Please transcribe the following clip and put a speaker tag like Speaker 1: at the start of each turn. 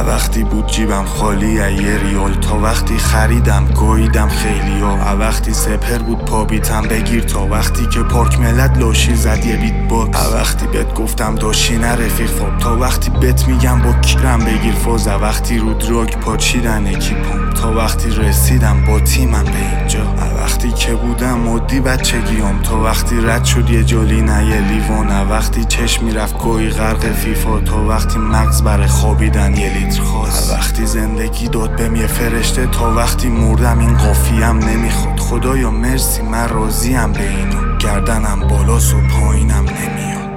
Speaker 1: وقتی بود جیبم خالی یه ریال، تا وقتی خریدم گویدم خیلی ها، وقتی سپر بود پابیتم بگیر، تا وقتی که پارک ملت لاشی زد یه بیت باکس، وقتی بهت گفتم داشی نه رفیق فاب، تا وقتی بهت میگم با کیرم بگیر فاز، وقتی رو دراگ پاچیدن اکیپم، تا وقتی رسیدم با تیمم به اینجا، وقتی که بودم مدی بچگیام، تا وقتی رد شد یه جالی نه یه لیوان، وقتی چشم میرفت گویی غرق فیفا، تا وقتی مغز برای خوابیدن یه لیتر خواست، وقتی زندگی داد بهم یه فرشته، تا وقتی مردم این قافیم نمیخواد، خدایا مرسی من راضیم به اینا، گردنم بالاست و پایینم نمیاد.